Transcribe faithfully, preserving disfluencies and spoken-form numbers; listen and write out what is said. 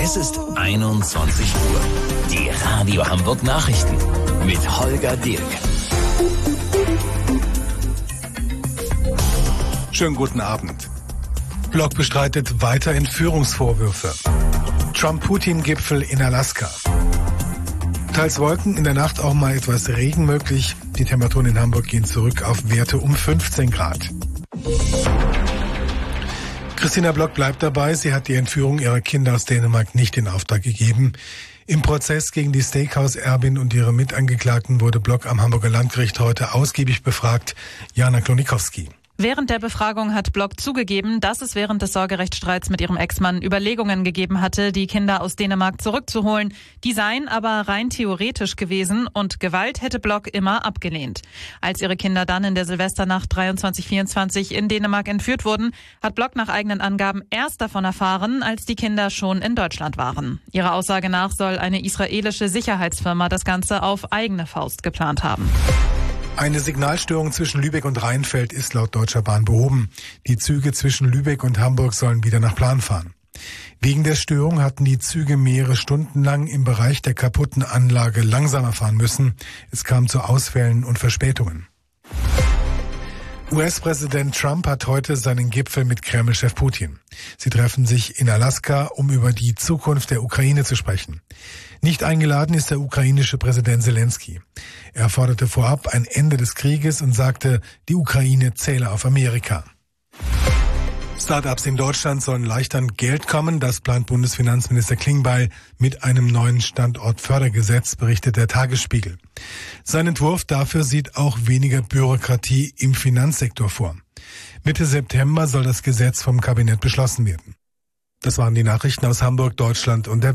Es ist einundzwanzig Uhr. Die Radio Hamburg Nachrichten mit Holger Dirk. Schönen guten Abend. Block bestreitet weiter Entführungsvorwürfe. Trump-Putin-Gipfel in Alaska. Teils Wolken, in der Nacht auch mal etwas Regen möglich. Die Temperaturen in Hamburg gehen zurück auf Werte um fünfzehn Grad. Christina Block bleibt dabei. Sie hat die Entführung ihrer Kinder aus Dänemark nicht in Auftrag gegeben. Im Prozess gegen die Steakhouse-Erbin und ihre Mitangeklagten wurde Block am Hamburger Landgericht heute ausgiebig befragt. Jana Klonikowski. Während der Befragung hat Block zugegeben, dass es während des Sorgerechtsstreits mit ihrem Ex-Mann Überlegungen gegeben hatte, die Kinder aus Dänemark zurückzuholen. Die seien aber rein theoretisch gewesen und Gewalt hätte Block immer abgelehnt. Als ihre Kinder dann in der Silvesternacht dreiundzwanzig vierundzwanzig in Dänemark entführt wurden, hat Block nach eigenen Angaben erst davon erfahren, als die Kinder schon in Deutschland waren. Ihrer Aussage nach soll eine israelische Sicherheitsfirma das Ganze auf eigene Faust geplant haben. Eine Signalstörung zwischen Lübeck und Rheinfeld ist laut Deutscher Bahn behoben. Die Züge zwischen Lübeck und Hamburg sollen wieder nach Plan fahren. Wegen der Störung hatten die Züge mehrere Stunden lang im Bereich der kaputten Anlage langsamer fahren müssen. Es kam zu Ausfällen und Verspätungen. U S-Präsident Trump hat heute seinen Gipfel mit Kreml-Chef Putin. Sie treffen sich in Alaska, um über die Zukunft der Ukraine zu sprechen. Nicht eingeladen ist der ukrainische Präsident Zelensky. Er forderte vorab ein Ende des Krieges und sagte, die Ukraine zähle auf Amerika. Start-ups in Deutschland sollen leichter an Geld kommen. Das plant Bundesfinanzminister Klingbeil mit einem neuen Standortfördergesetz, berichtet der Tagesspiegel. Sein Entwurf dafür sieht auch weniger Bürokratie im Finanzsektor vor. Mitte September soll das Gesetz vom Kabinett beschlossen werden. Das waren die Nachrichten aus Hamburg, Deutschland und der